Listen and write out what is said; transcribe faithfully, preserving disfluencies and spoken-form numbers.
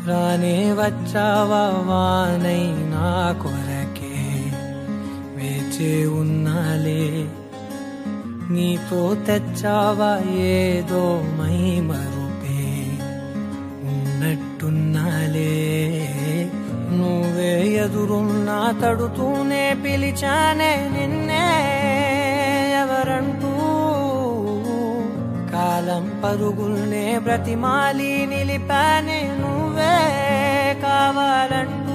రానే వచ్చావా వానై నా కొరకే వేచే ఉన్నాలే నీతో తెచ్చావా ఏదో మై మరుపే ఉన్నట్టున్నాలే నువ్వే ఎదురున్నా తడుతూనే పిలిచానే నిన్నే ఎవరంటూ కాలం పరుగుల్నే బ్రతిమాలి నిలిపానే నువ్వే కావాలంటూ